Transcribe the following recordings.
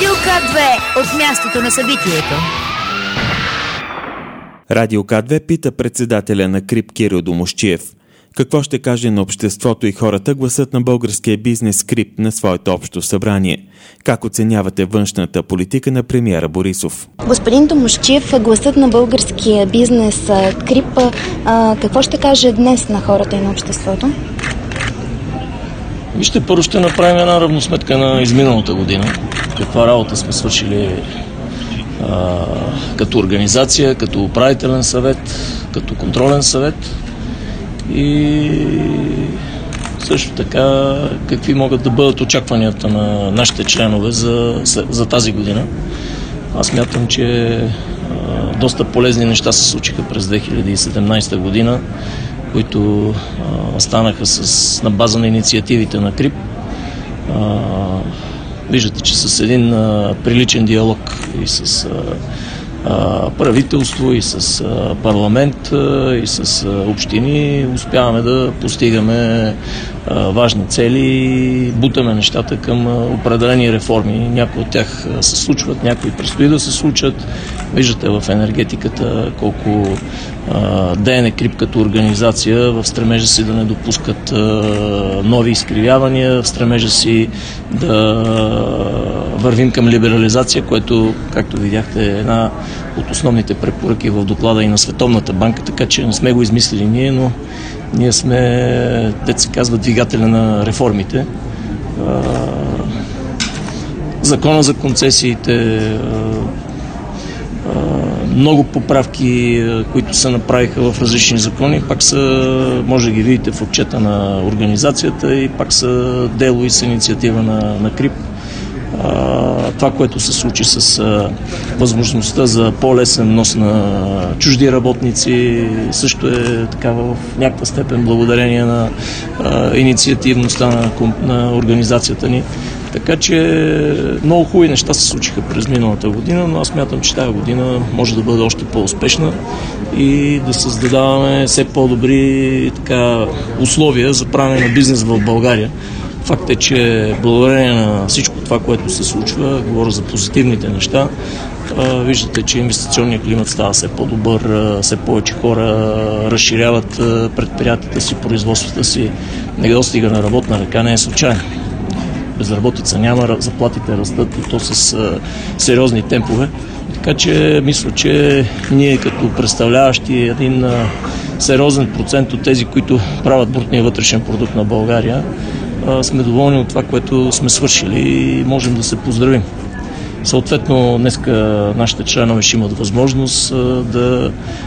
Радио К2 от мястото на събитието. Радио К2 пита председателя на КРИБ Кирил Домусчиев. Какво ще каже на обществото и хората гласът на българския бизнес КРИБ на своето общо събрание? Как оценявате външната политика на премиера Борисов? Господин Домусчиев, гласът на българския бизнес КРИБ, какво ще каже днес на хората и на обществото? Вижте, първо ще направим една равносметка на изминалата година. Каква работа сме свършили като организация, като управителен съвет, като контролен съвет и също така какви могат да бъдат очакванията на нашите членове за тази година. Аз смятам, че доста полезни неща се случиха през 2017 година, които станаха на база на инициативите на КРИБ. Виждате, че с един приличен диалог и с правителство, и с парламент, и с общини успяваме да постигаме важни цели и бутаме нещата към определени реформи. Някои от тях се случват, някои предстои да се случат. Виждате в енергетиката колко ДН КРИБ като организация в стремежа си да не допускат нови изкривявания, в стремежа си да вървим към либерализация, което, както видяхте, е една от основните препоръки в доклада и на Световната банка, така че не сме го измислили ние, но ние сме, се казва, двигателя на реформите. Закона за концесиите, много поправки, които се направиха в различни закони, пак са, може да ги видите в отчета на организацията и пак са дело и с инициатива на КРИБ. Това, което се случи с възможността за по-лесен нос на чужди работници, също е такава в някаква степен благодарение на инициативността на организацията ни. Така че много хубави неща се случиха през миналата година, но аз смятам, че тази година може да бъде още по-успешна и да създаваме все по-добри условия за правене на бизнес в България. Факт е, че благодарение на всичко това, което се случва, говоря за позитивните неща, виждате, че инвестиционният климат става все по-добър, все повече хора разширяват предприятията си, производствата си, недостига на работна ръка не е случайно. Безработица няма, заплатите растат и то с сериозни темпове. Така че мисля, че ние като представляващи един сериозен процент от тези, които правят брутния вътрешен продукт на България, сме доволни от това, което сме свършили и можем да се поздравим. Съответно, днеска нашите членове ще имат възможност да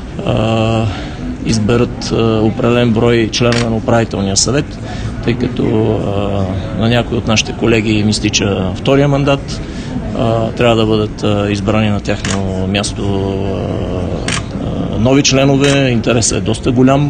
изберат определен брой членове на управителния съвет, тъй като на някои от нашите колеги им изтича втория мандат. Трябва да бъдат избрани на тяхно място нови членове. Интересът е доста голям,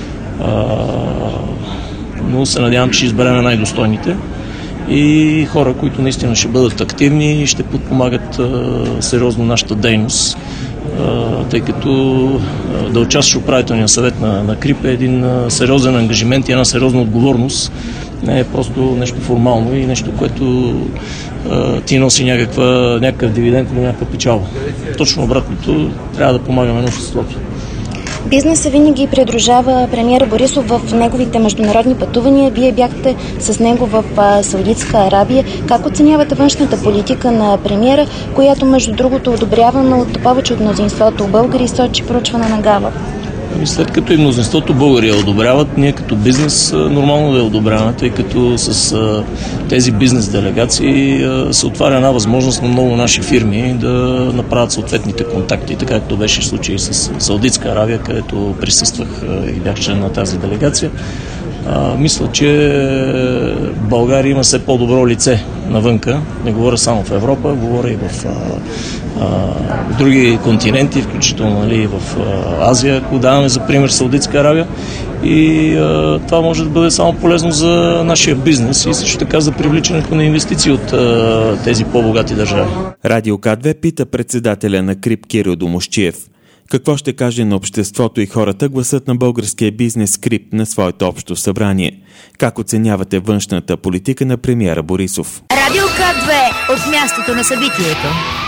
но се надявам, че ще изберем най-достойните и хора, които наистина ще бъдат активни и ще подпомагат сериозно нашата дейност, тъй като да участваш в управителния съвет на КРИБ е един сериозен ангажимент и една сериозна отговорност. Не е просто нещо формално и нещо, което ти носи някакъв дивиденд или някаква печалба. Точно обратното, трябва да помагаме на обществото. Бизнесът винаги придружава премиера Борисов в неговите международни пътувания. Вие бяхте с него в Саудитска Арабия. Как оценявате външната политика на премиера, която между другото е одобрявана от повече от мнозинството българи, сочи проучване на Галап? След като и мнозинството българи я одобряват, ние като бизнес нормално да я одобряваме, тъй като с тези бизнес делегации се отваря една възможност на много наши фирми да направят съответните контакти, така както беше случай с Саудитска Аравия, където присъствах и бях член на тази делегация. Мисля, че България има все по-добро лице навънка. Не говоря само в Европа, говоря и в други континенти, включително и в Азия, ако даваме за пример Саудитска Аравия. И това може да бъде само полезно за нашия бизнес и също така за привличането на инвестиции от тези по-богати държави. Радио К2 пита председателя на КРИБ Кирил Домусчиев. Какво ще каже на обществото и хората гласът на българския бизнес Скрипт на своето общо събрание? Как оценявате външната политика на премиера Борисов? Радио К2 от мястото на събитието.